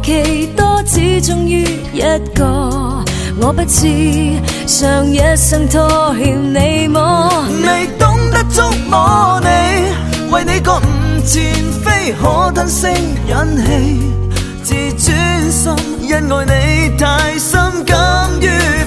期多，只忠於一個。我不知上一生拖欠你麼？ 未懂得觸摸你，為你覺悟前非可吞聲忍氣，自尊心因愛你太深，甘於